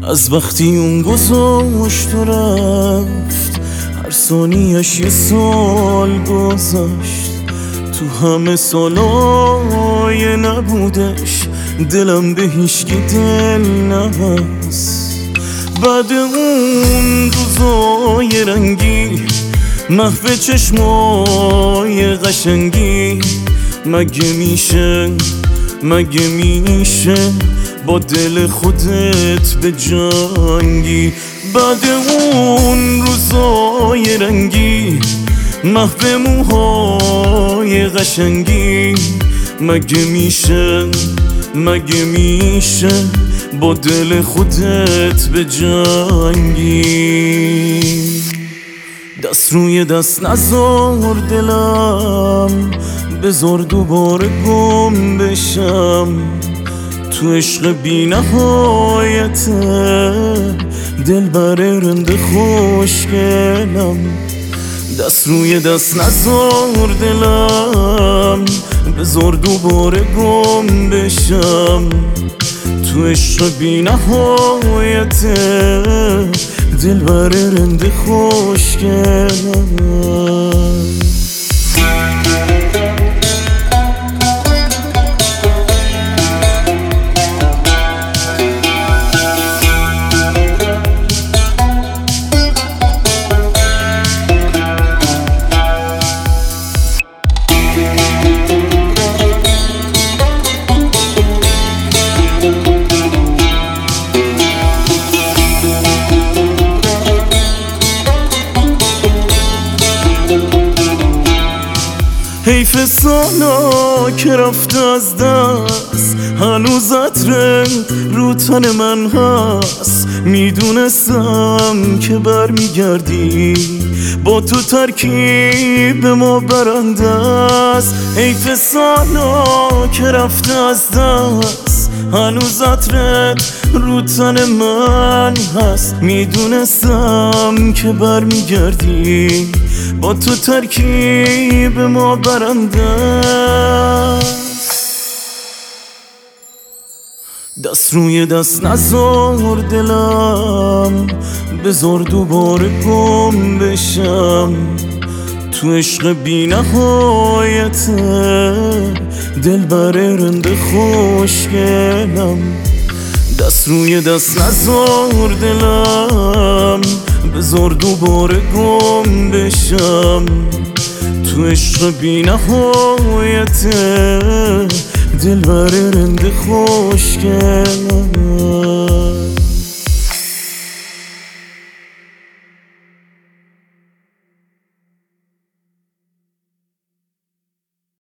از وقتی اون گذاشت و رفت، هر ثانیش یه سال گذشت. تو همه سالای نبودش دلم به هیچکی دل نبست. بعد اون روزای رنگی، محو چشمای قشنگی، مگه میشه با دل خودت به جنگی؟ بعد اون روزای رنگی، محو موهای قشنگی، مگه میشه با دل خودت به جنگی؟ دست روی دست نذار دلم، بذار دوباره گم بشم تو عشق بی نهایت دلبر رند خوشگلم. دست روی دست نذار دلم، بذار دوباره گم بشم تو عشق بی نهایت دلبر رند خوشگلم. حیف سالا که رفت از دست، هنوز عطر رو تن من هست. میدونستم که برمیگردی، با تو ترکیب ما برنده است. حیف سالا که رفت از دست، هنوز عطرت رو تن من هست. میدونستم که برمیگردی، با تو ترکیب ما برنده است. دست روی دست نذار دلم، بذار دوباره گم بشم تو عشق بی نهایت دلبر رند خوشگلم. دست روی دست نذار دلم، بذار دوباره گم بشم تو عشق بی نهایت دلبر رند خوشگلم.